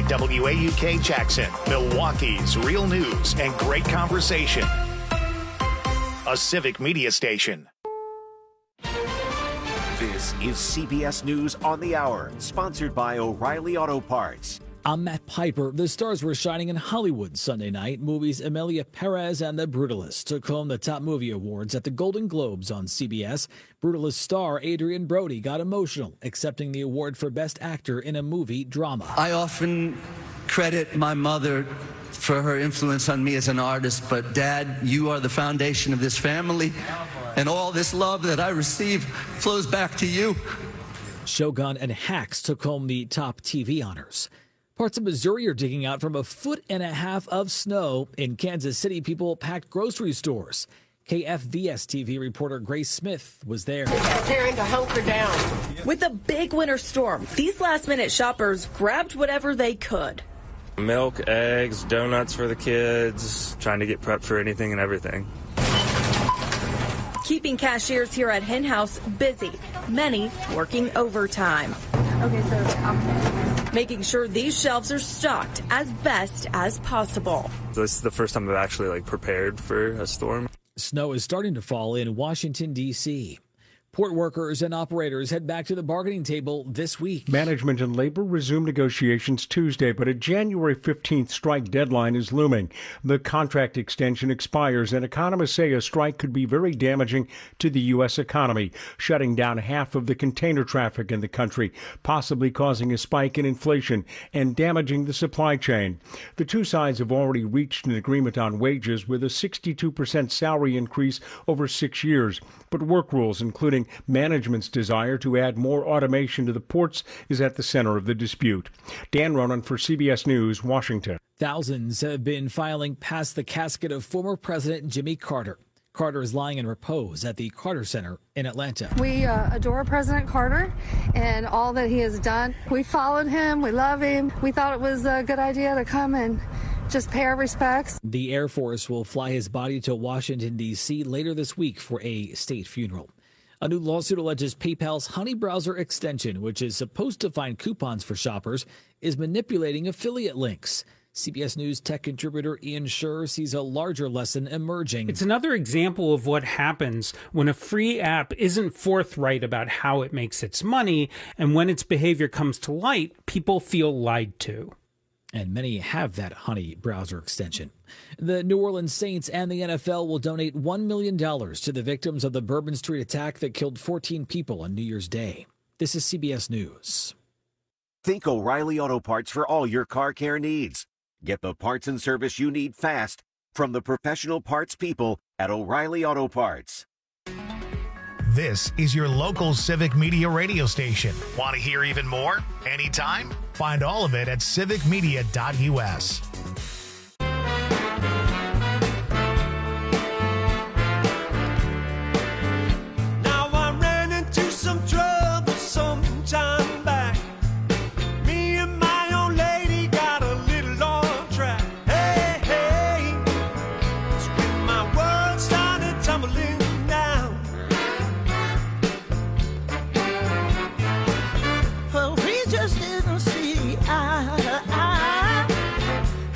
WAUK Jackson, Milwaukee's real news and great conversation. A Civic Media station. This is CBS News on the Hour, sponsored by O'Reilly Auto Parts. I'm Matt Piper. The stars were shining in Hollywood Sunday night. Movies Emilia Perez and The Brutalist took home the top movie awards at the Golden Globes on CBS. Brutalist star Adrian Brody got emotional, accepting the award for Best Actor in a Movie Drama. I often credit my mother for her influence on me as an artist, but Dad, you are the foundation of this family, and all this love that I receive flows back to you. Shogun and Hacks took home the top TV honors. Parts of Missouri are digging out from 1.5 feet of snow. In Kansas City, people packed grocery stores. KFVS TV reporter Grace Smith was there. Preparing to hunker down. With a big winter storm, these last-minute shoppers grabbed whatever they could. Milk, eggs, donuts for the kids, trying to get prepped for anything and everything. Keeping cashiers here at Hen House busy, many working overtime. Okay, so making sure these shelves are stocked as best as possible. This is the first time I've actually prepared for a storm. Snow is starting to fall in Washington, D.C. Port workers and operators head back to the bargaining table this week. Management and labor resume negotiations Tuesday, but a January 15th strike deadline is looming. The contract extension expires, and economists say a strike could be very damaging to the U.S. economy, shutting down half of the container traffic in the country, possibly causing a spike in inflation and damaging the supply chain. The two sides have already reached an agreement on wages with a 62% salary increase over 6 years, but work rules, including management's desire to add more automation to the ports, is at the center of the dispute. Dan Ronan for CBS News, Washington. Thousands have been filing past the casket of former President Jimmy Carter. Carter is lying in repose at the Carter Center in Atlanta. we adore President Carter and all that he has done. We followed him. We love him. We thought it was a good idea to come and just pay our respects. The Air Force will fly his body to Washington, D.C. later this week for a state funeral. A new lawsuit alleges PayPal's Honey browser extension, which is supposed to find coupons for shoppers, is manipulating affiliate links. CBS News tech contributor Ian Scherr sees a larger lesson emerging. It's another example of what happens when a free app isn't forthright about how it makes its money, and when its behavior comes to light, people feel lied to. And many have that Honey browser extension. The New Orleans Saints and the NFL will donate $1 million to the victims of the Bourbon Street attack that killed 14 people on New Year's Day. This is CBS News. Think O'Reilly Auto Parts for all your car care needs. Get the parts and service you need fast from the professional parts people at O'Reilly Auto Parts. This is your local Civic Media radio station. Want to hear even more? Anytime? Find all of it at civicmedia.us. Now I ran into some trouble some time back. Me and my old lady got a little off track. Hey, hey, it's when my world started tumbling down. Well, we just didn't see eye to eye.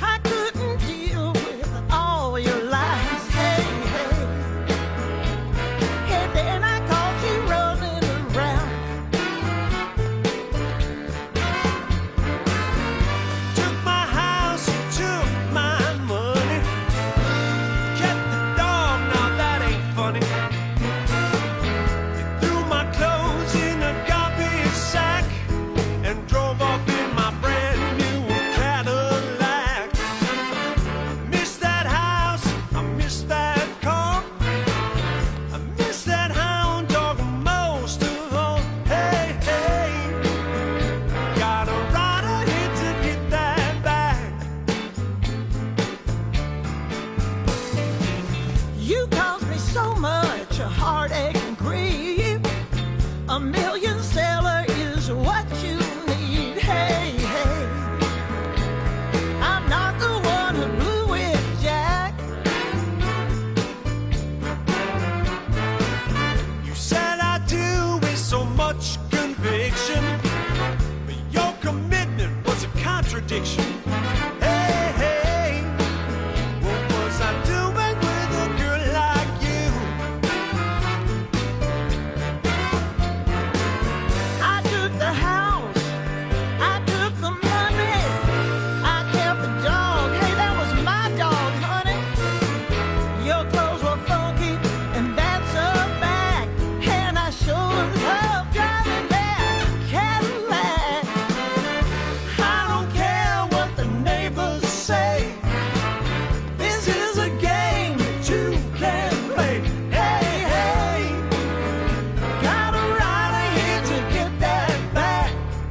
mention. Hey, hey, what was I doing with a girl like you? I took the house, I took the money, I kept the dog. Hey, that was my dog, honey. Your clothes were funky, and that's a fact. And I sure love driving that Cadillac. I don't care what the neighbors say. This is a game that you can play. Hey, hey, got a rider here to get that back.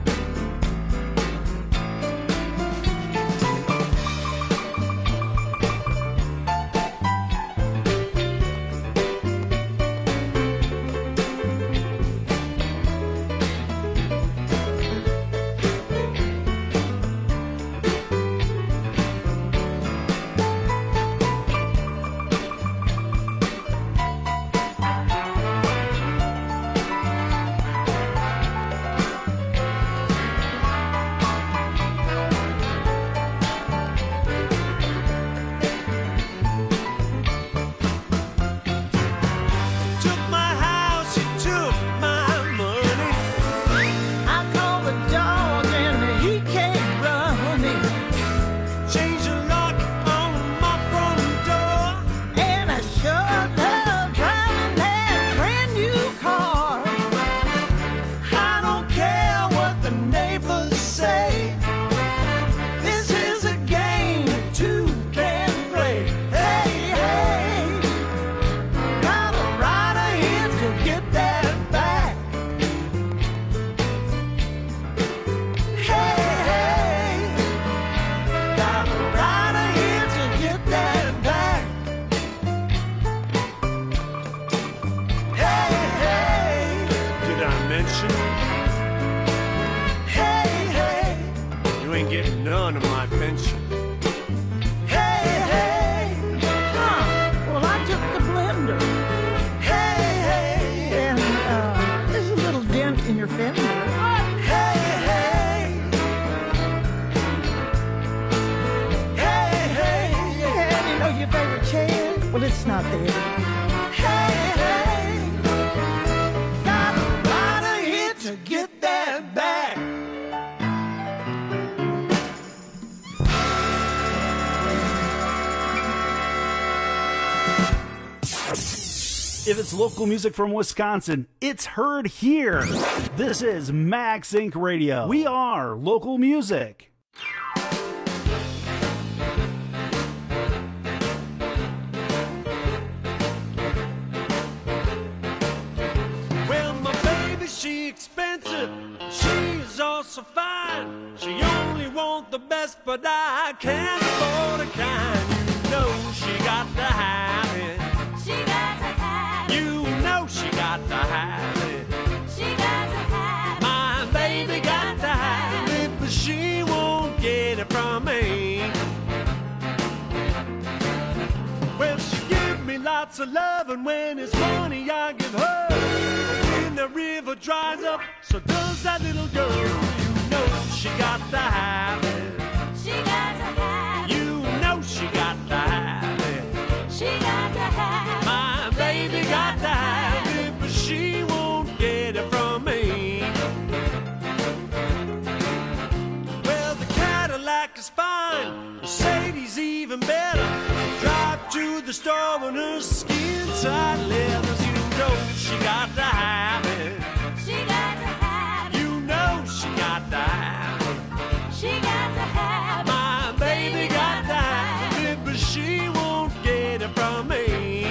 Took my house, you took my money. I called the dog and he came running. Changed the lock on my front door. And I sure love driving that brand new car. I don't care what the neighbors say. This is a game that two can play. Hey, hey, got a rider here to get that back. Hey, hey, got a rider here to get that back. Hey, hey, Did I mention? hey, hey. You ain't getting none of my pension. Hey, hey, huh? Well, I took the blender. Hey, hey, and there's a little dent in your fender. Hey, hey, hey, hey, and you know your favorite chair? Well, it's not there. Hey, hey, got a rider here to get that back. If it's local music from Wisconsin, it's heard here. This is Max Inc. Radio. We are local music. Well, my baby, she expensive. She's also fine. She only want the best, but I can't afford a kind. You know she got to have it. She got to have it. You know she got to have it. She got to have it. My baby got to have it, but she won't get it from me. Well, she give me lots of love, and when it's money, I give her. When the river dries up, so does that little girl. You know she got to have it. She got to have it. You know she got to have it. She got to have it. My baby got to have it, but she won't get it from me. Well, the Cadillac is fine, Mercedes even better. Drive to the store on her skin tight leathers. You know she got to have it. She got to have it. You know she got to have it. She got to have it. My baby got to have it, but she won't get it from me.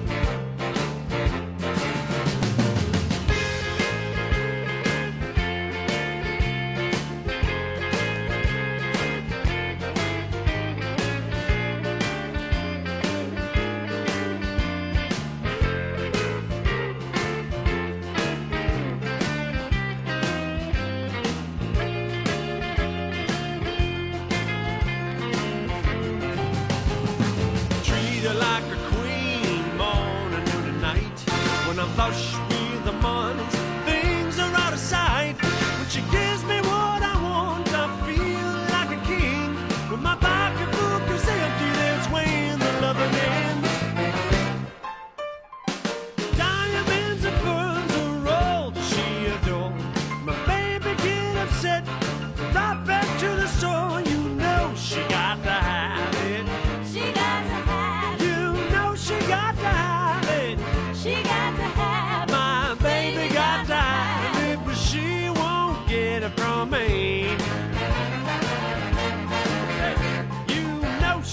flush with the money. Things are out of sight. When she gives me what I want, I feel like a king.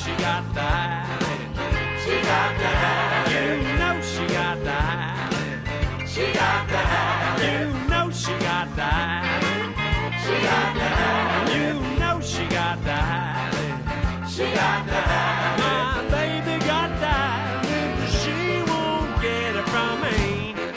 she got the habit. She got the habit. You know she got the habit. She got the habit. You know she got the habit. She got the habit. You know she got the habit. She got the habit. My baby got the habit, but she won't get it from me.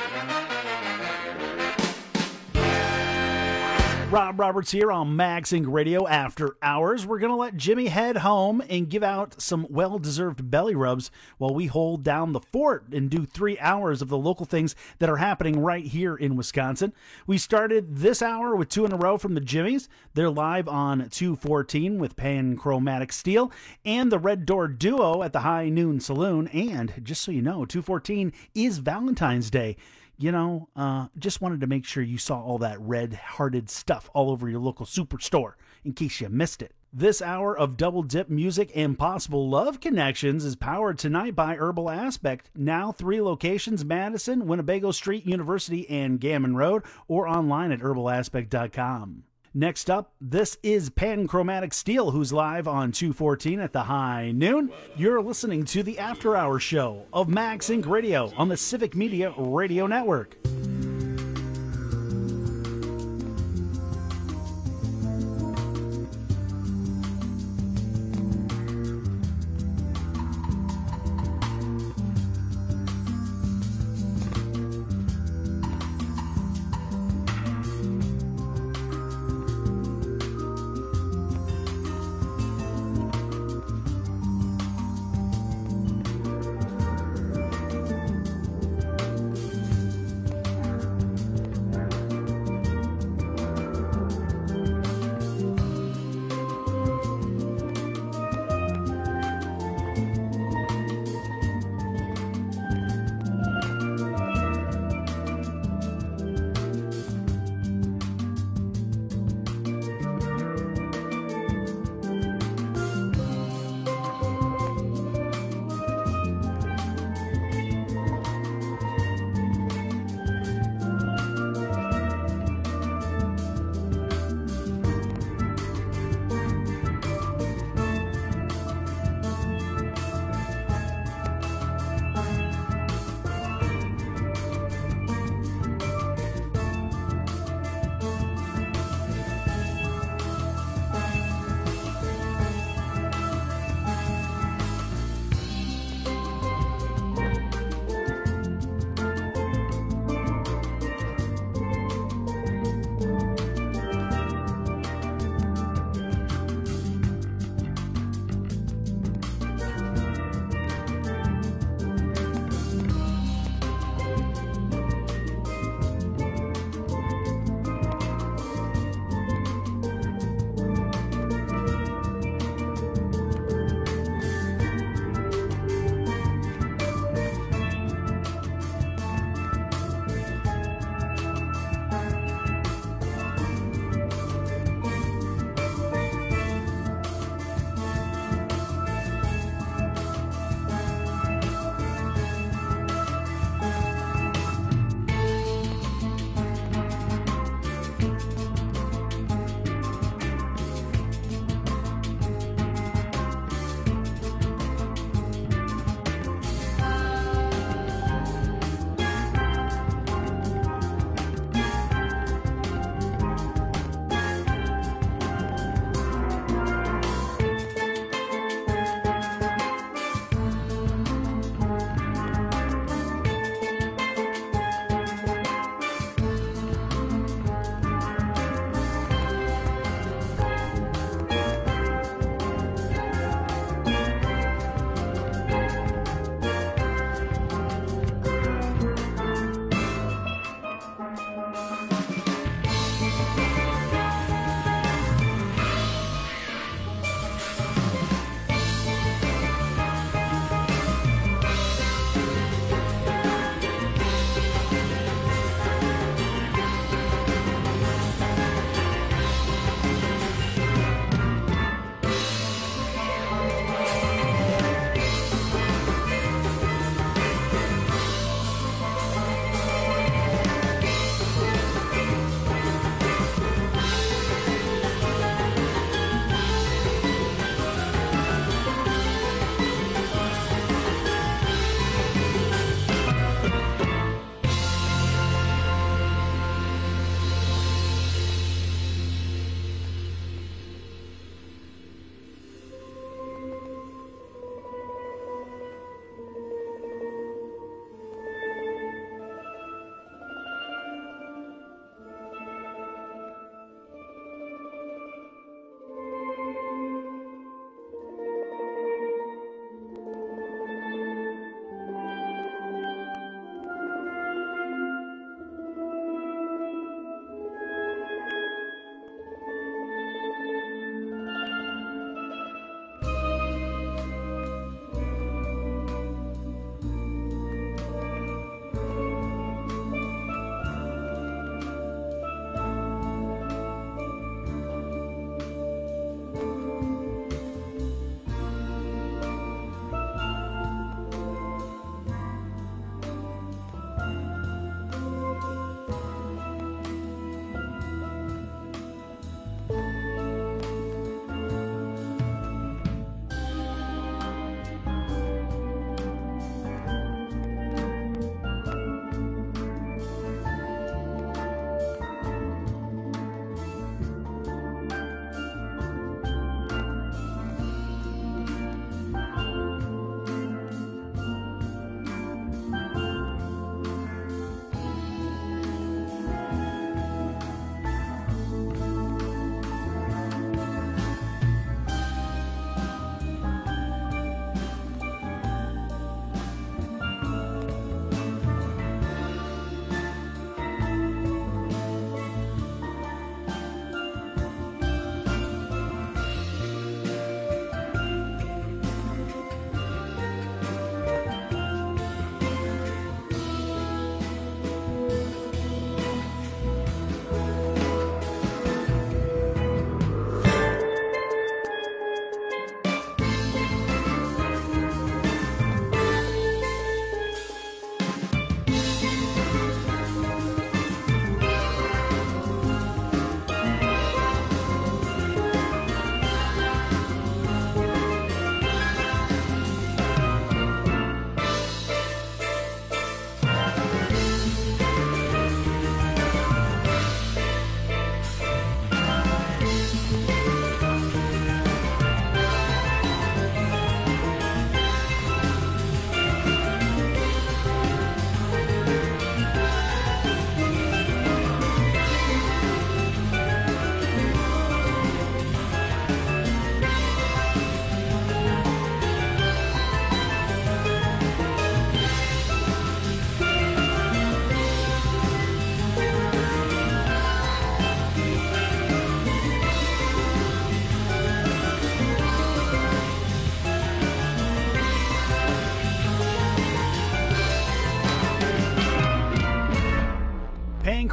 Rob Roberts here on Max Inc. Radio After Hours. We're going to let Jimmy head home and give out some well-deserved belly rubs while we hold down the fort and do 3 hours of the local things that are happening right here in Wisconsin. We started this hour with 2 in a row from the Jimmies. They're live on 214 with Panchromatic Steel and the Red Door Duo at the High Noon Saloon. And just so you know, 214 is Valentine's Day. You know, just wanted to make sure you saw all that red-hearted stuff all over your local superstore in case you missed it. This hour of double dip music and possible love connections is powered tonight by Herbal Aspect. Now 3 locations: Madison, Winnebago Street, University, and Gammon Road, or online at herbalaspect.com. Next up, this is Panchromatic Steel, who's live on 214 at the High Noon. You're listening to the After Hours show of Max Inc. Radio on the Civic Media Radio Network.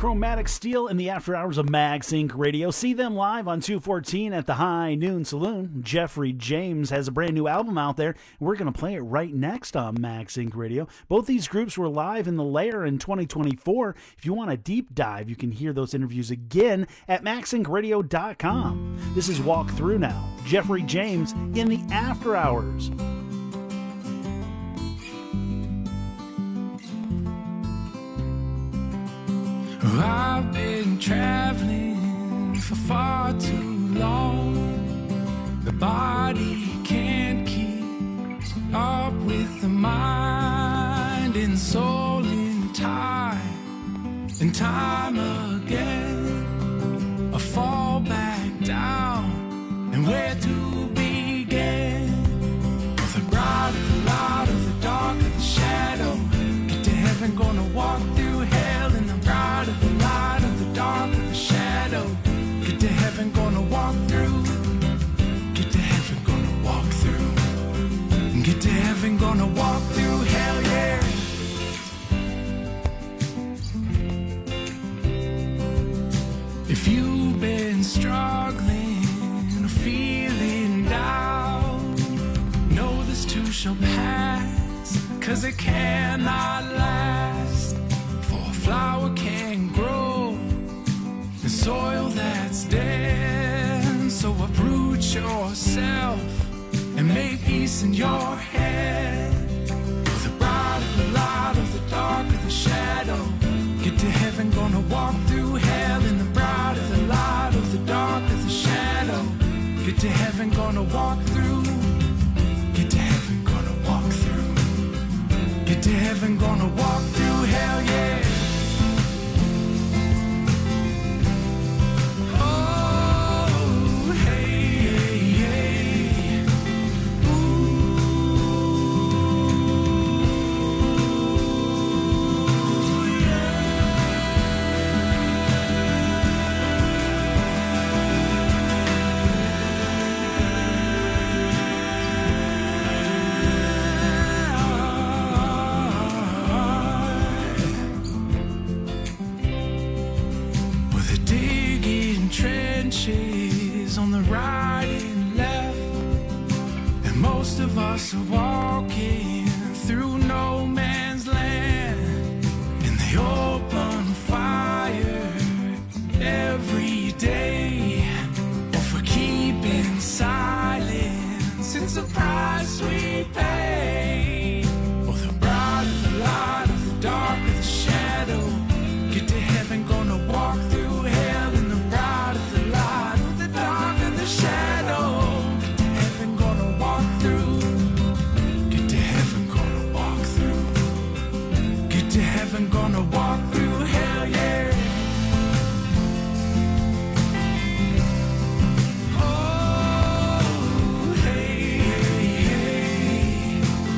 Chromatic Steel in the after hours of MagSync Radio. See them live on 214 at the High Noon Saloon. Jeffrey James has a brand new album out there. We're going to play it right next on MagSync Radio. Both these groups were live in the Lair in 2024. If you want a deep dive, you can hear those interviews again at MagSyncRadio.com. This is Walk Through Now. Jeffrey James in the after hours. I've been traveling for far too long. The body can't keep up with the mind and soul in time and time again. I fall back down, and where to begin? With the bright of the light of the dark of the shadow, get to heaven, gonna walk through hell in the bright of the light of the dark of the shadow. Get to heaven, gonna walk through. Get to heaven, gonna walk through. Get to heaven, gonna walk through hell, yeah. If you've been struggling or feeling down, know this too shall pass, 'cause it cannot last. For a flower can grow in soil that's dead. So uproot yourself and make peace in your head. With the bright of the light of the dark of the shadow, get to heaven, gonna walk through hell in the bright of the light of the dark of the shadow. Get to heaven, gonna walk through. Get to heaven, gonna walk through. Get to heaven, gonna walk through hell, yeah. Oh, hey, hey, hey. Ooh, trenches on the right and left, and most of us are walking through no man's land, and they open fire every day, or for keeping silence, it's a price we pay. Or the bright of the light of the dark of the shadow, get to heaven, gonna walk through hell in the bright of the light of the dark of the shadow. Get to heaven, gonna walk through. Get to heaven, gonna walk through. Get to heaven, gonna walk through hell, yeah. Oh, hey, hey, hey.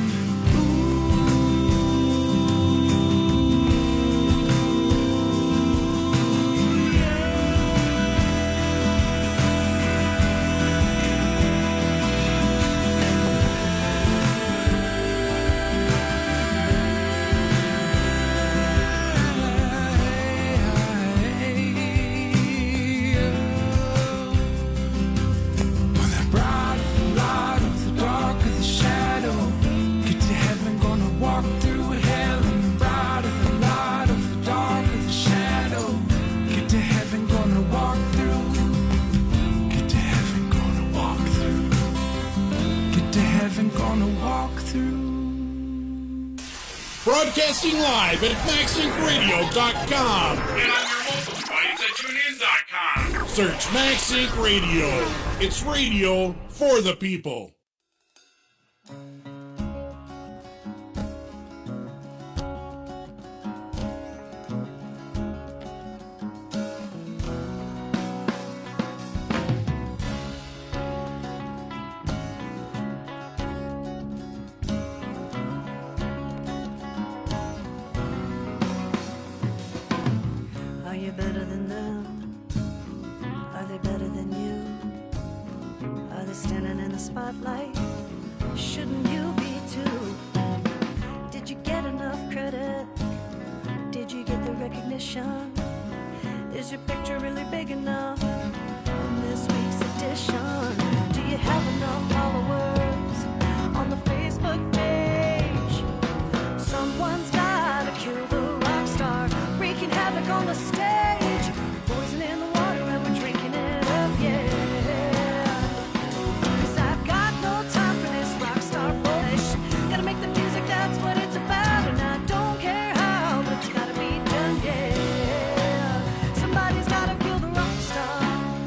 Broadcasting live at MagSyncRadio.com. And on your mobile device at TuneIn.com. Search MagSync Radio. It's radio for the people. Spotlight, shouldn't you be too? Did you get enough credit? Did you get the recognition? Is your picture really big enough in this week's edition? Do you have enough followers on the Facebook page? Someone's gotta kill the rock star, wreaking havoc on the stage, poison in the water and we're drinking it up, yeah. 'Cause I've got no time for this rock star bullshit. Gotta make the music, that's what it's about, and I don't care how, but it's gotta be done, yeah. Somebody's gotta kill the rock star.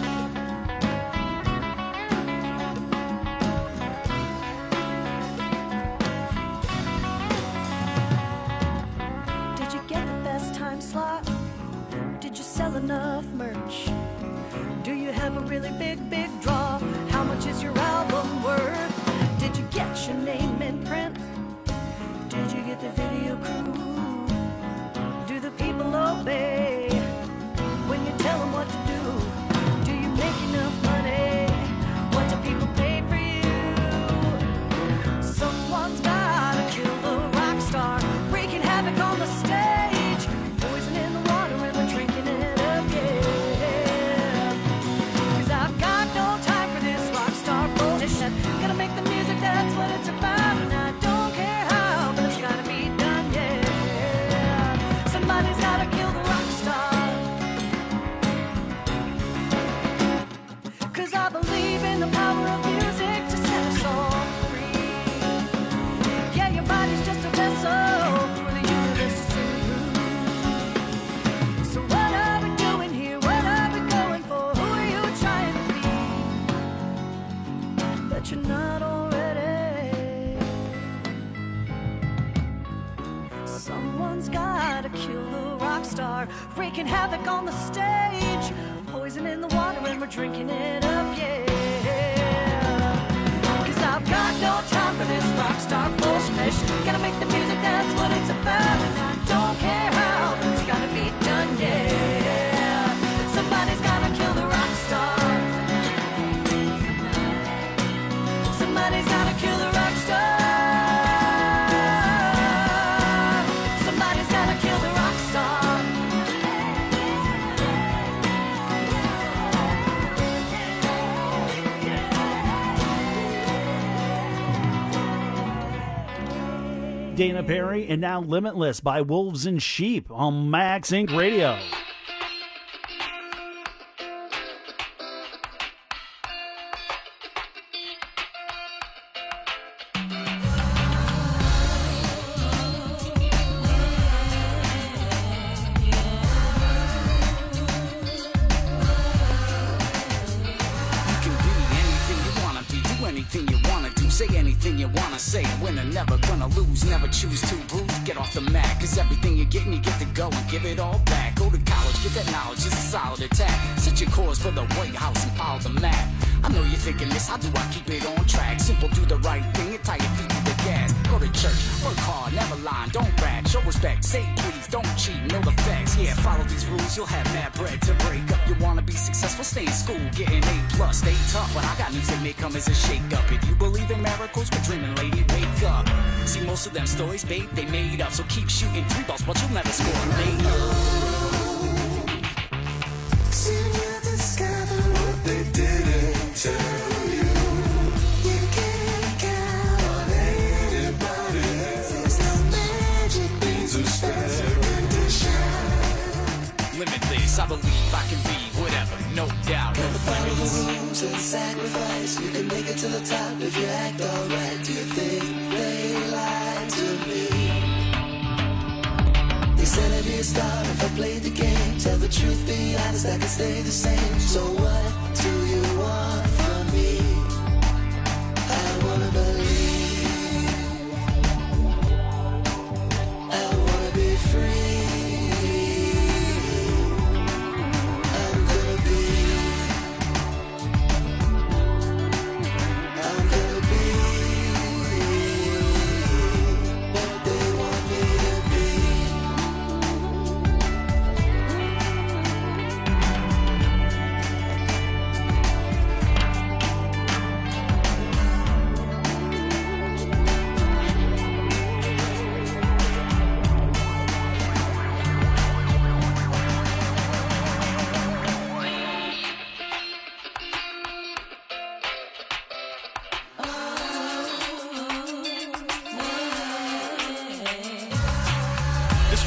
Did you get the best time slot? Did you sell enough merch? Do you have a really big, big draw? How much is your album worth? Did you get your name in print? Did you get the video crew? Do the people obey when you tell them what to do? Do you make enough money? What do people pay for you? Someone's gotta kill the rock star, wreaking havoc on the stage, poison in the water and we're drinking it up, yeah. 'Cause I've got no time for this rock star bullshit. Gotta make the music, that's what it's about, and I don't care how, but it's gotta be done, yeah. Somebody's gotta kill the rock star. 'Cause I believe in the power of music to set us all free. Yeah, your body's just a vessel for the universe to sing through. So what are we doing here? What are we going for? Who are you trying to be that you're not already? Someone's gotta kill the rock star, wreaking havoc on the stage, poison in the water and we're drinking it up, yeah. 'Cause I've got no time for this rock star bullshit. Gotta make the music, that's what it's about, and I don't care how, but it's gotta be done, yeah. Somebody's gotta kill the rock star. Somebody's gotta kill the rock star. Somebody's gotta kill the rock star. Dana Perry, and now Limitless by Wolves and Sheep on Max Inc. Radio. Never choose to bruise, get off the mat. Cause everything you're getting, you get to go and give it all back. Go to college, get that knowledge, it's a solid attack. Set your course for the White House and follow the map. I know you're thinking this, how do I keep it on track? Simple, do the right thing and tie your feet to the gas. Go to church, work hard, never lie, don't brag. Show respect, say please, don't cheat, know the facts. Yeah, follow these rules, you'll have mad bread to break up. You wanna be successful, stay in school, get an A+, stay tough. But I got news that may come as a shake-up. If you believe in miracles, quit dreaming, lady, wake up. See, most of them stories, babe, they made up. So keep shooting 3 balls, but you'll never score a lane up. Soon you'll discover what they didn't tell you. You can't count on anybody. There's no magic beans or special condition. Limitless, I believe I can be whatever, no doubt. Never follow the rules and sacrifice. You can make it to the top if you act alright. Do you think they lied to me? They said I'd be a star if I played the game. Tell the truth, be honest, I can stay the same. So what do you want from me? I wanna believe. I wanna be free. I'm gonna be what they want me to be.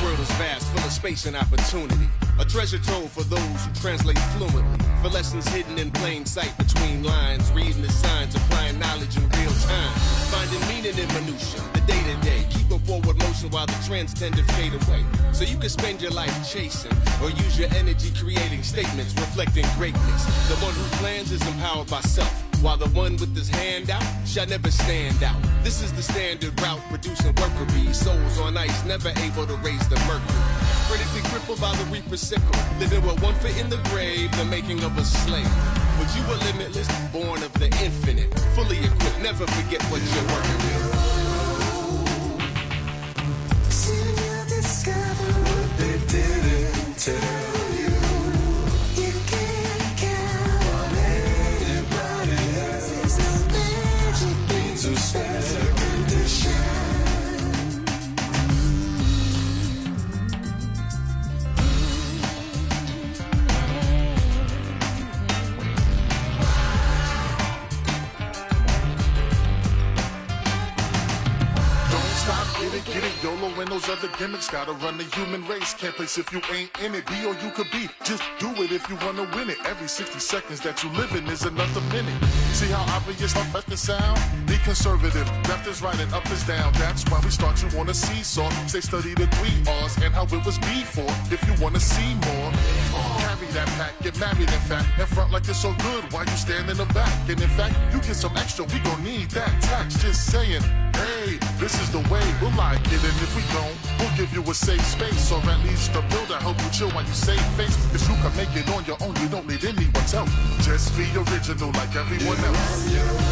world is vast, full of space and opportunity. A treasure trove for those who translate fluently. For lessons hidden in plain sight between lines. Reading the signs, applying knowledge in real time. Finding meaning in minutia, the day-to-day. Keeping forward motion while the trends tend to fade away. So you can spend your life chasing, or use your energy creating statements reflecting greatness. The one who plans is empowered by self, while the one with his hand out shall never stand out. This is the standard route, producing worker bees. Souls on ice, never able to raise the mercury. Critically crippled by the reaper sickle, living with one foot in the grave, the making of a slave. But you were limitless, born of the infinite, fully equipped, never forget what you're working with. Soon you'll discover what they didn't tell you. You can't count on anybody else. There's no magic beans or special condition. Get it, YOLO and those other gimmicks. Gotta run the human race. Can't place if you ain't in it. Be or you could be. Just do it if you wanna win it. Every 60 seconds that you living is another minute. See how obvious how fast the sound? Be conservative. Left is right and up is down. That's why we start you on a seesaw. Say study the 3 R's and how it was before. If you wanna see more, carry that pack. Get married in fact. In front like it's so good while you stand in the back. And in fact, you get some extra. We gon' need that tax. Just saying, hey, this is the way. We'll like it, and if we don't, we'll give you a safe space, or at least a builder help you chill while you save face. Cause you can make it on your own, you don't need anyone's help. Just be original like everyone else.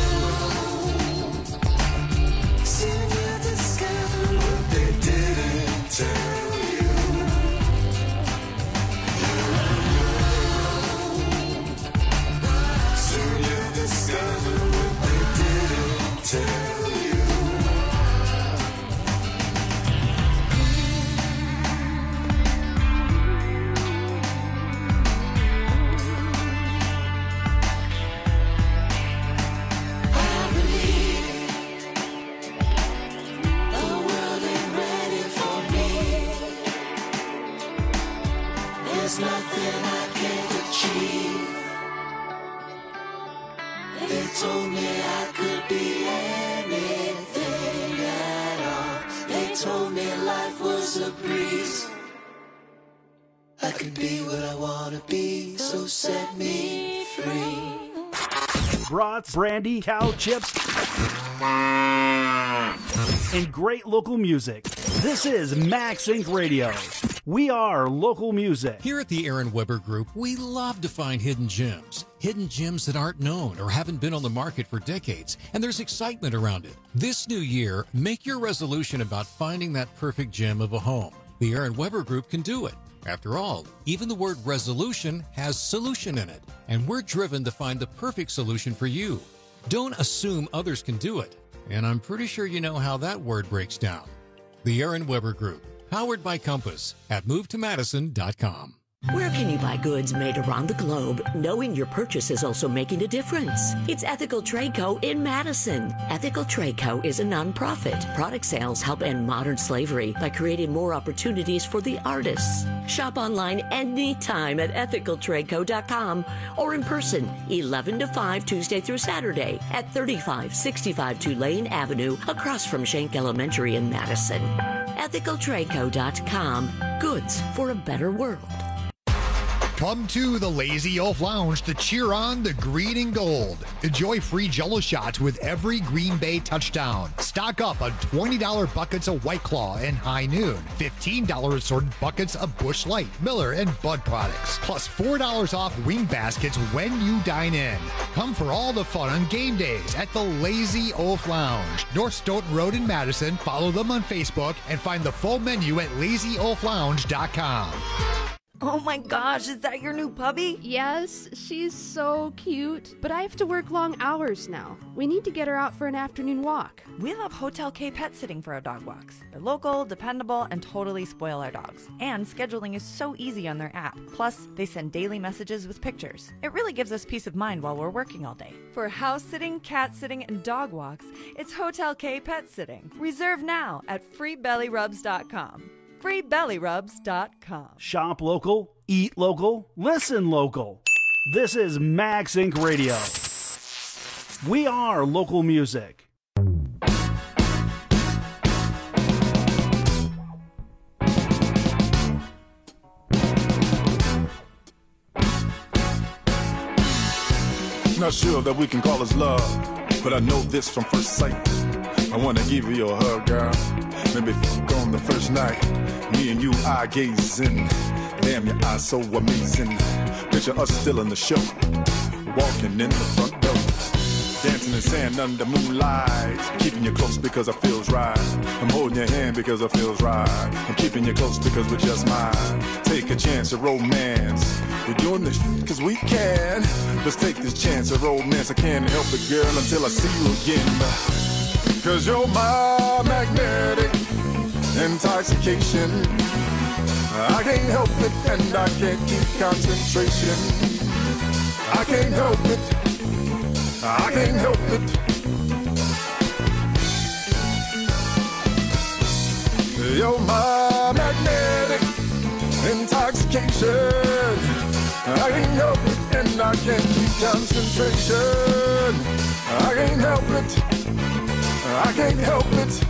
Soon you'll discover what they didn't tell you. Soon you'll discover what they didn't tell you. There's nothing I can't achieve. They told me I could be anything at all. They told me life was a breeze. I could be what I wanna be, so set me free. Brats, brandy, cow chips, and great local music. This is Max Inc. Radio. We are local music. Here at the Aaron Weber Group, we love to find hidden gems that aren't known or haven't been on the market for decades, and there's excitement around it. This new year, make your resolution about finding that perfect gem of a home. The Aaron Weber Group can do it. After all, even the word resolution has solution in it, and we're driven to find the perfect solution for you. Don't assume others can do it, and I'm pretty sure you know how that word breaks down. The Aaron Weber Group, powered by Compass at MoveToMadison.com. Where can you buy goods made around the globe, knowing your purchase is also making a difference? It's Ethical Trade Co. in Madison. Ethical Trade Co. is a nonprofit. Product sales help end modern slavery by creating more opportunities for the artists. Shop online anytime at ethicaltradeco.com or in person 11 to 5 Tuesday through Saturday at 3565 Tulane Avenue across from Schenck Elementary in Madison. ethicaltradeco.com. Goods for a better world. Come to the Lazy Oaf Lounge to cheer on the green and gold. Enjoy free Jell-O shots with every Green Bay touchdown. Stock up on $20 buckets of White Claw and High Noon. $15 assorted buckets of Busch Light, Miller, and Bud products. Plus $4 off wing baskets when you dine in. Come for all the fun on game days at the Lazy Oaf Lounge. North Stoughton Road in Madison. Follow them on Facebook and find the full menu at LazyOafLounge.com. Oh my gosh, is that your new puppy? Yes, she's so cute. But I have to work long hours now. We need to get her out for an afternoon walk. We love Hotel K Pet Sitting for our dog walks. They're local, dependable, and totally spoil our dogs. And scheduling is so easy on their app. Plus, they send daily messages with pictures. It really gives us peace of mind while we're working all day. For house sitting, cat sitting, and dog walks, it's Hotel K Pet Sitting. Reserve now at freebellyrubs.com. FreeBellyRubs.com. Shop local, eat local, listen local. This is Max Inc. Radio. We are local music. Not sure that we can call this love, but I know this from first sight. I wanna give you a hug, girl. Maybe fuck on the first night. Me and you eye gazing. Damn, your eyes so amazing. Picture us still in the show, walking in the front door, dancing in sand under moonlight. Keeping you close because it feels right. I'm holding your hand because it feels right. I'm keeping you close because we're just mine. Take a chance at romance. We're doing this because we can. Let's take this chance at romance. I can't help it, girl, until I see you again. Cause you're my magnetic intoxication. I can't help it and I can't keep concentration. I can't help it. I can't help it. You're my magnetic intoxication. I can't help it and I can't keep concentration. I can't help it. I can't help it.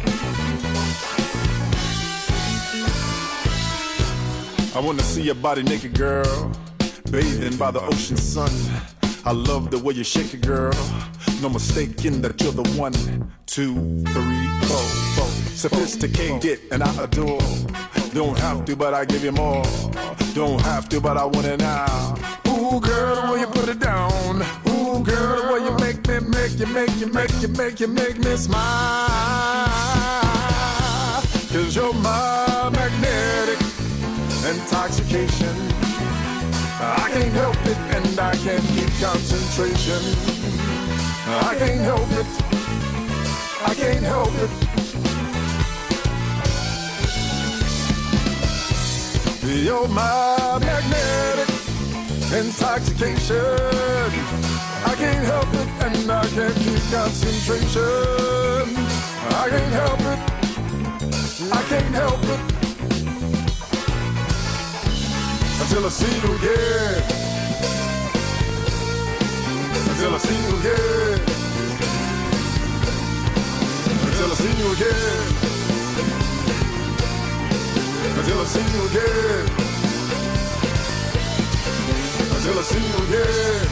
I wanna see your body naked, girl, bathing by the ocean sun. I love the way you shake it, girl. No mistaking that you're the 1, 2, 3, 4. Sophisticated and I adore. Don't have to, but I give you more. Don't have to, but I want it now. Ooh, girl, the way you put it down. Ooh, girl, the way you make me smile. Cause you're my magnetic intoxication. I can't help it and I can't keep concentration. I can't help it. I can't help it. You're my magnetic intoxication. I can't help it and I can't keep concentration. I can't help it. I can't help it. Until I see you again. Until I see you again. Until I see you again. Until I see you again. Until I see you again.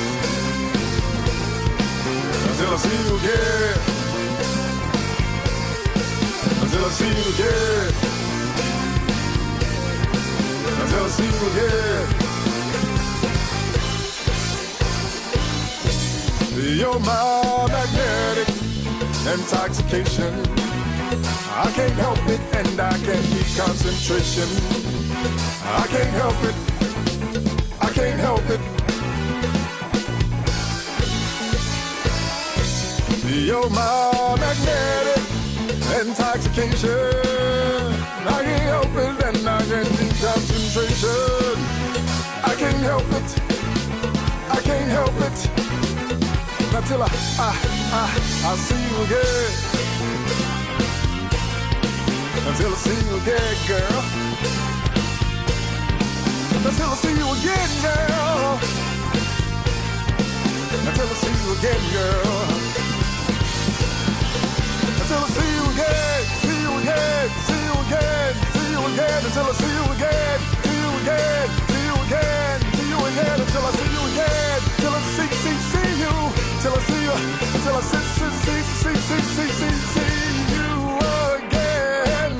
Until I see you again. Until I see you again. Until I see you again. You're my magnetic intoxication. I can't help it and I can't keep concentration. I can't help it. I can't help it. You're my magnetic intoxication. I can't help it and I can't keep concentration. I can't help it. I can't help it. Not till I see you again. Until I see you again, girl. Until I see you again, girl. Until I see you again, girl. Until I see you again, see you again, see you again, see you again. Until I see you again, see you again, see you again, see you again. Until I see you again, till I see you, till I see you, until I see you again.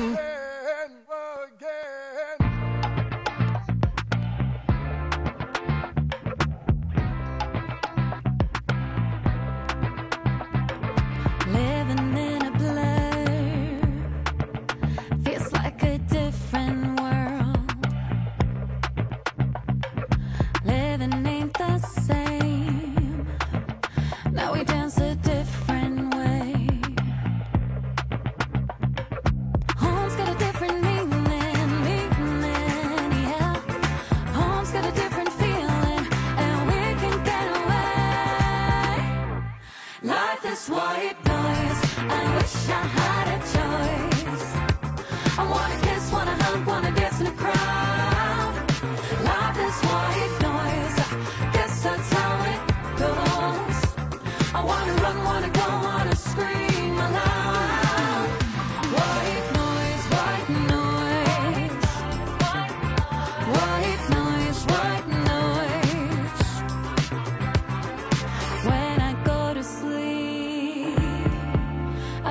Living in a blur feels like a different world. Living ain't the same. Now we dance a different way.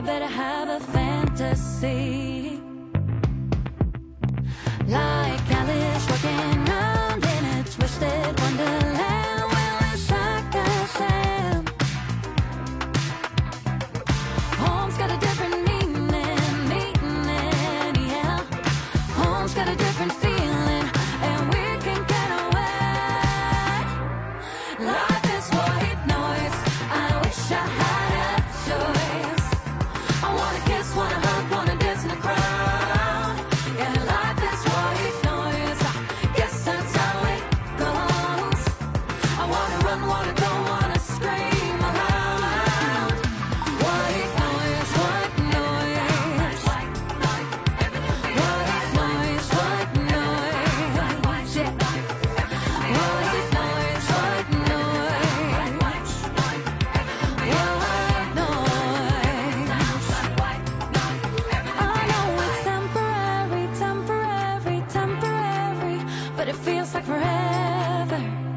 better have a fantasy. Like Alice walking round in a twisted wonderland. Well, it's like I said, home's got a different meaning, yeah. Home's got a different feeling, and we can get away. Life is white noise, I wish I had a choice. I wanna kiss, wanna hug, wanna dance in the crowd. Yeah, life is white noise, I guess that's how it goes. I wanna run, wanna go, wanna scream aloud. White noise, white noise. White noise, white noise, yeah. White noise, white noise. I know it's temporary, temporary, temporary, but it feels like forever.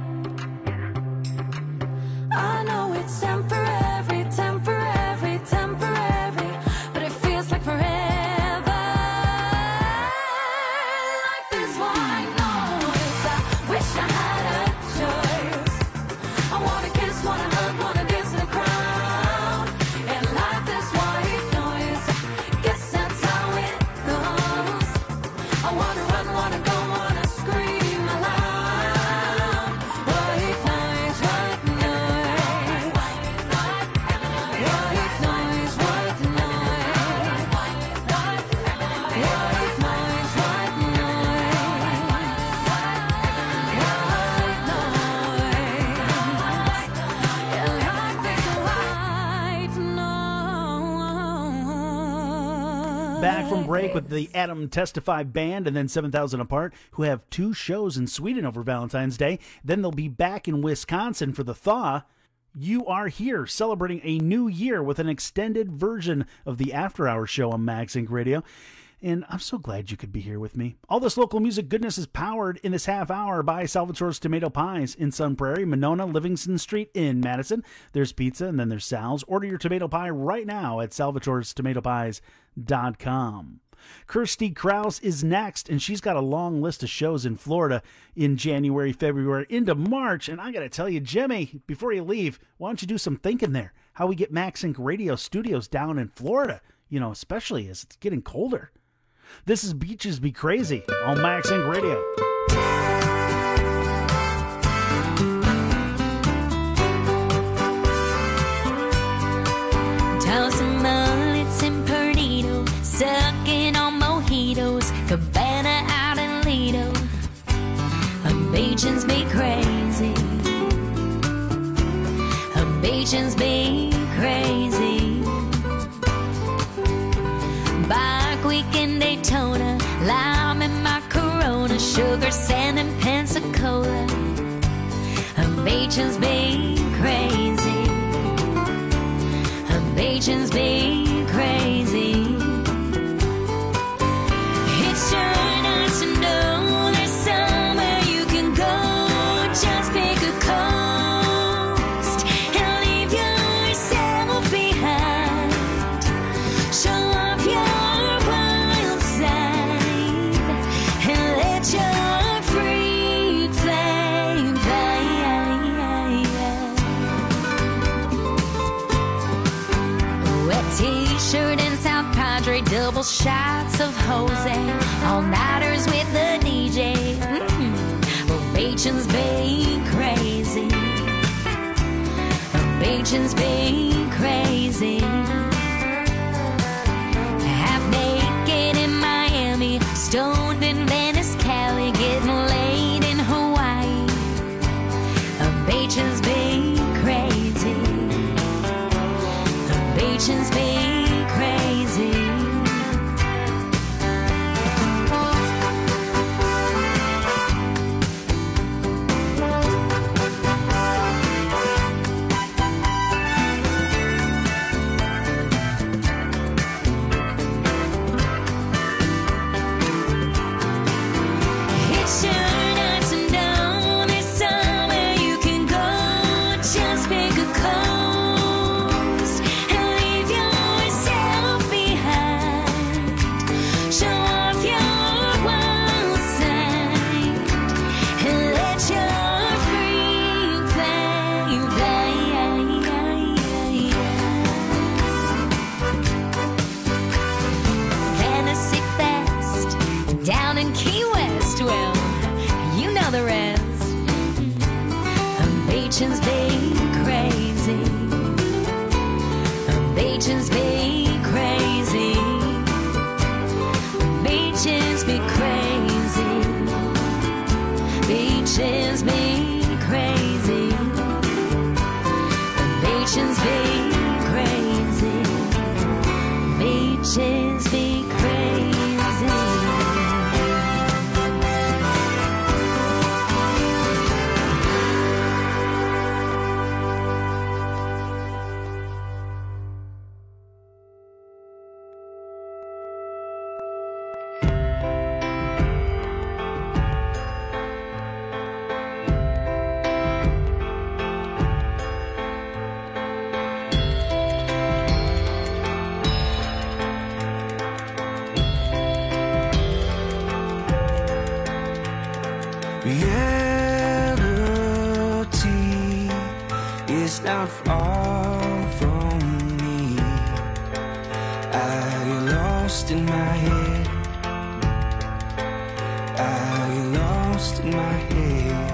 I know it's temporary, temporary, temporary, but it feels like forever. Life is white noise, I wish I had a choice. I wanna kiss, wanna hug, wanna dance in the crowd. And life is white noise, guess that's how it goes. I wanna run, wanna go, wanna scream aloud. White noise, white noise. White noise, white noise. White noise, white noise. Back from break with the Adam Testify Band and then 7,000 Apart, who have 2 shows in Sweden over Valentine's Day. Then they'll be back in Wisconsin for the Thaw. You are here celebrating a new year with an extended version of the After Hours show on Max Inc. Radio. And I'm so glad you could be here with me. All this local music goodness is powered in this half hour by Salvatore's Tomato Pies in Sun Prairie, Monona, Livingston Street in Madison. There's pizza and then there's Sal's. Order your tomato pie right now at salvatorestomatopies.com. Kirsty Krause is next, and she's got a long list of shows in Florida in January, February, into March. And I got to tell you, Jimmy, before you leave, why don't you do some thinking there? How we get Max Inc. Radio studios down in Florida, you know, especially as it's getting colder. This is Beaches Be Crazy on Max Inc. Radio. Tossing mullets and Perdido, sucking on mojitos, Cabana out in Lido. Beaches be crazy. Beaches be crazy. Bike week in Daytona, lime in my Corona, sugar, sand, and Pensacola. Beaches be crazy. Beaches be crazy. It's sure nice to know there's somewhere you can go. Just pick a coast and leave yourself behind. Show off your wild side and let your freak flame fly. Wet t-shirt and South Padre, double shots of Jose, all-nighters with the DJ. Well, Beaches be crazy. Beaches be crazy. Half naked in Miami, stoned in Venice, Cali, getting laid in Hawaii. Beaches be crazy. Beaches be crazy. bitches be crazy. Reality is not far from me. I get lost in my head. I get lost in my head.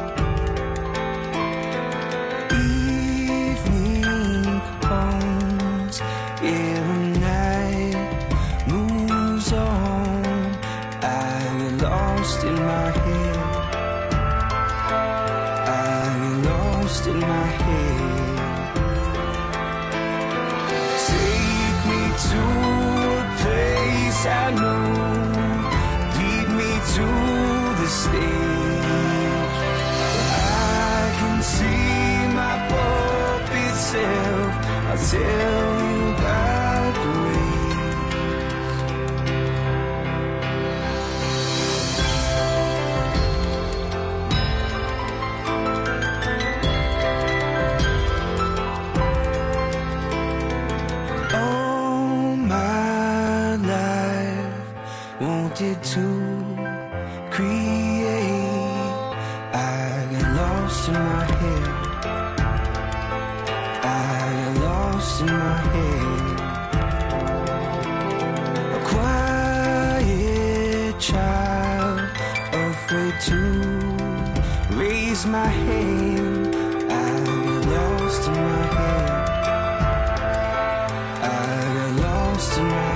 Evening comes, every night moves on. I get lost in my head. In my head, take me to a place I know, lead me to the stage where I can see my puppet self. I'll tell you about the wanted to create. I got lost in my head. I got lost in my head. A quiet child, afraid to raise my hand. I got lost in my head. I got lost in my head.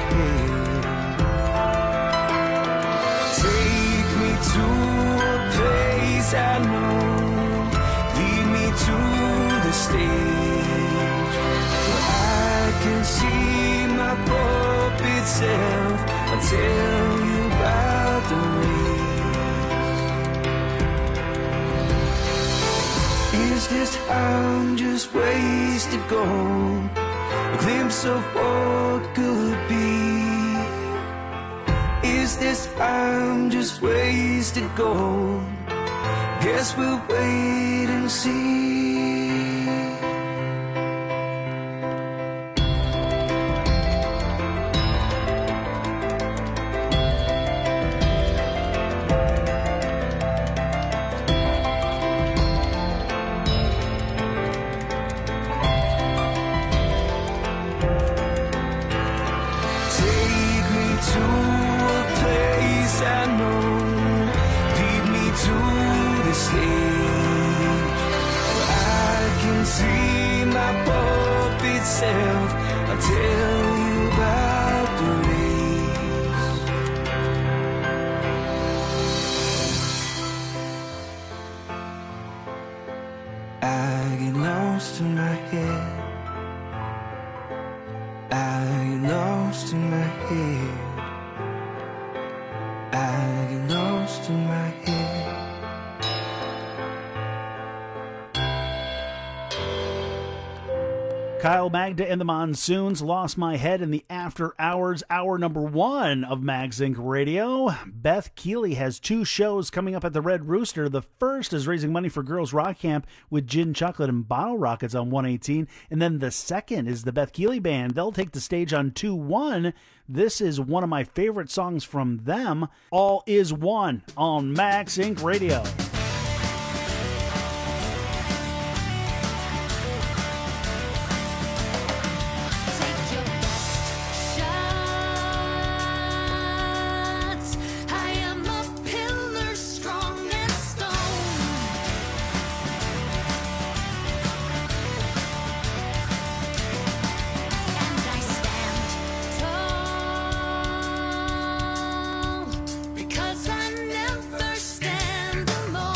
I know, lead me to the stage where I can see my puppet self. I'll tell you about the race. Is this time just wasted gold? A glimpse of what could be? Is this time just wasted gold? Guess we'll wait and see. Take me to a place I know, lead me to the stage where I can see my puppet self. I'll tell you about the race. I get lost in my head. I get lost in my head. I get lost in my head. Kyle Magda and the Monsoons, Lost My Head in the After Hours, hour number 1 of Mags Inc. Radio. Beth Keeley has 2 shows coming up at the Red Rooster. The first is raising money for Girls Rock Camp with Gin Chocolate and Bottle Rockets on 118. And then the second is the Beth Keeley Band. They'll take the stage on 2-1. This is one of my favorite songs from them, All Is One, on Mags Inc. Radio. Because I never stand alone.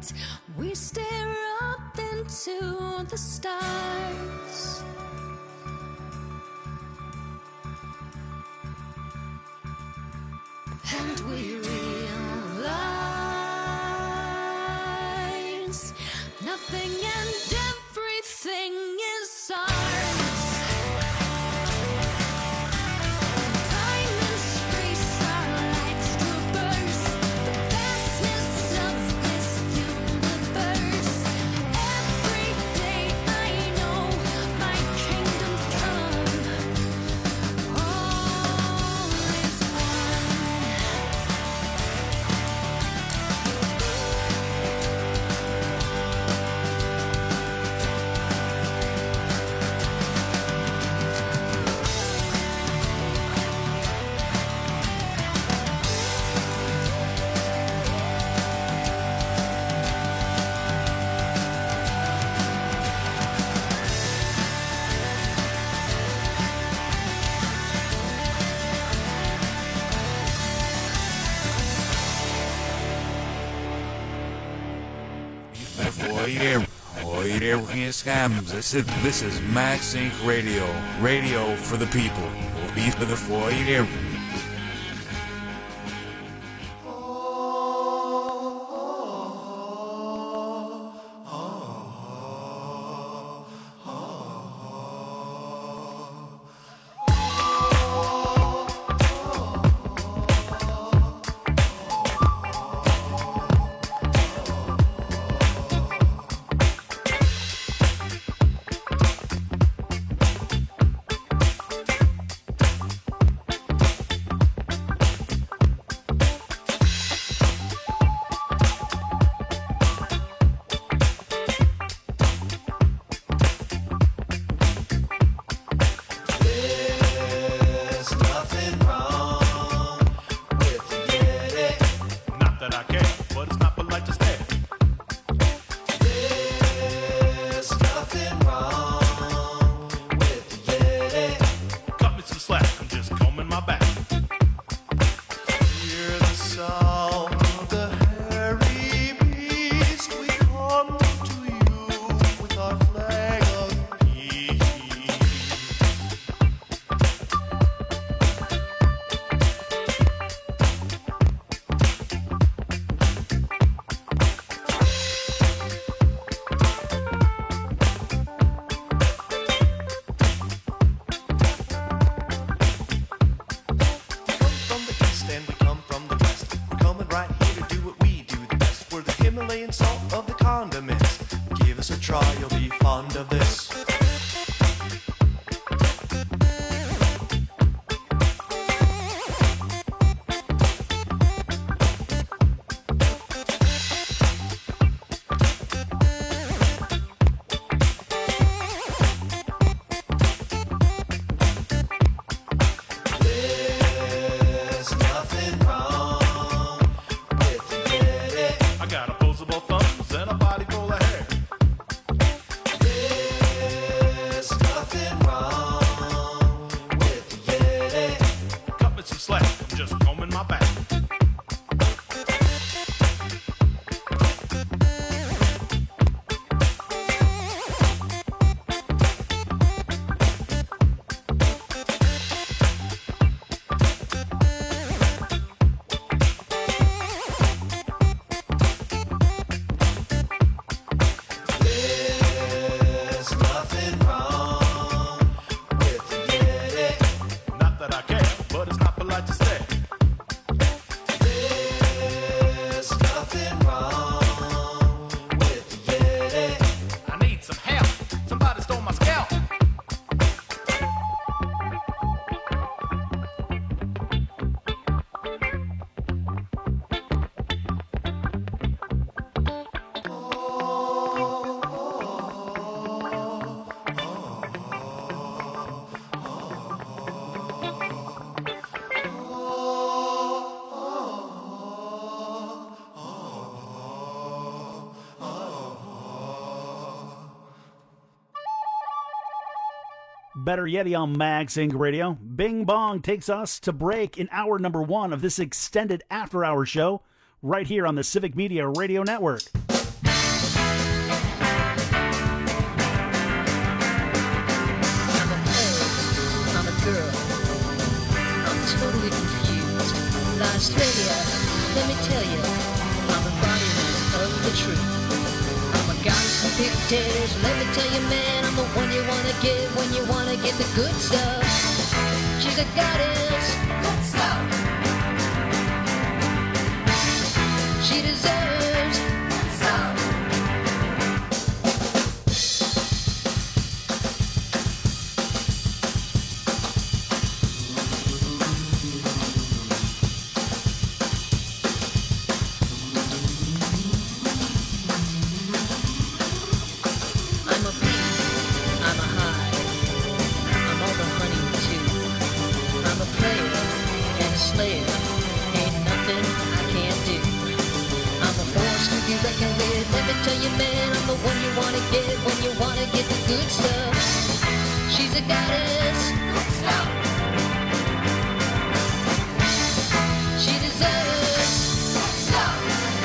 night, we stare up into the stars. And we realize nothing and everything is ours. Time and space are like strippers, the vastness of this universe. Every day I know my kingdom's come. All is Here scams. This is Max Inc. Radio. Radio for the people. Be for the foyer. Better Yeti on Max Inc. Radio. Bing Bong takes us to break in hour number 1 of this extended after-hour show right here on the Civic Media Radio Network. Australia, let me tell you, I'm embodiment of the truth. I'm a goddess of pigtails, let me tell you, man, I'm the one you wanna get when you wanna get the good stuff. She's a goddess. Good stuff. She deserves good stuff. I'm a bee, I'm a hive, I'm all the honey too. I'm a player and a slayer, ain't nothing I can't do. I'm a force to be reckoned with, let me tell you, man, I'm the one you wanna get when you wanna get the good stuff. She's a goddess. Good stuff. She deserves good stuff.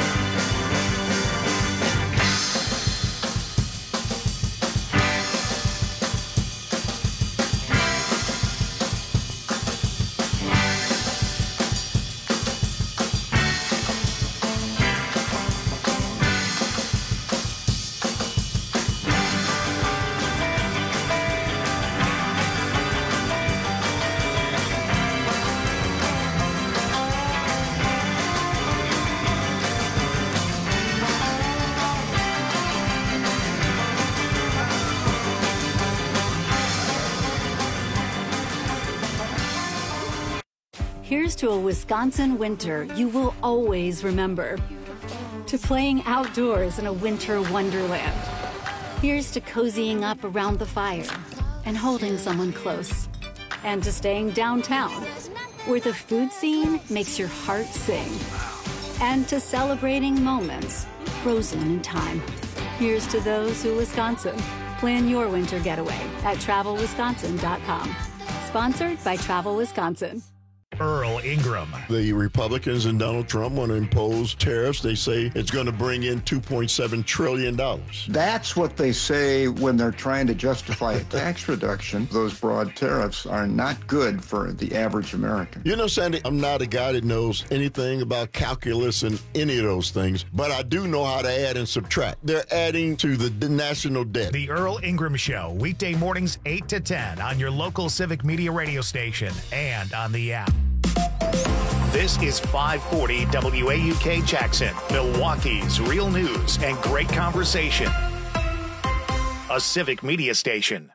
Here's to a Wisconsin winter you will always remember. To playing outdoors in a winter wonderland. Here's to cozying up around the fire and holding someone close. And to staying downtown, where the food scene makes your heart sing. And to celebrating moments frozen in time. Here's to those who Wisconsin. Plan your winter getaway at TravelWisconsin.com. Sponsored by Travel Wisconsin. Earl Ingram. The Republicans and Donald Trump want to impose tariffs. They say it's going to bring in $2.7 trillion. That's what they say when they're trying to justify a tax reduction. Those broad tariffs are not good for the average American. You know, Sandy, I'm not a guy that knows anything about calculus and any of those things, but I do know how to add and subtract. They're adding to the national debt. The Earl Ingram Show, weekday mornings 8 to 10 on your local Civic Media radio station and on the app. This is 540 WAUK Jackson, Milwaukee's real news and great conversation. A Civic Media station.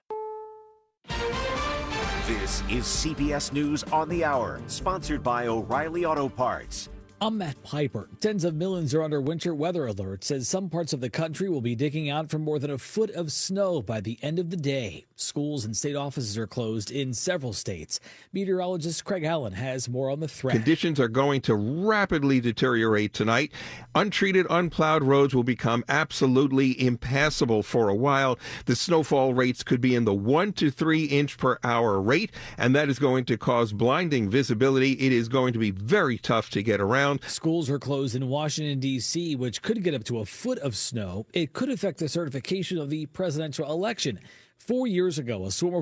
This is CBS News on the Hour, sponsored by O'Reilly Auto Parts. I'm Matt Piper. Tens of millions are under winter weather alerts as some parts of the country will be digging out for more than a foot of snow by the end of the day. Schools and state offices are closed in several states. Meteorologist Craig Allen has more on the threat. Conditions are going to rapidly deteriorate tonight. Untreated, unplowed roads will become absolutely impassable for a while. The snowfall rates could be in the 1 to 3 inch per hour rate, and that is going to cause blinding visibility. It is going to be very tough to get around. Schools are closed in Washington, D.C., which could get up to a foot of snow. It could affect the certification of the presidential election. 4 years ago, a swarm of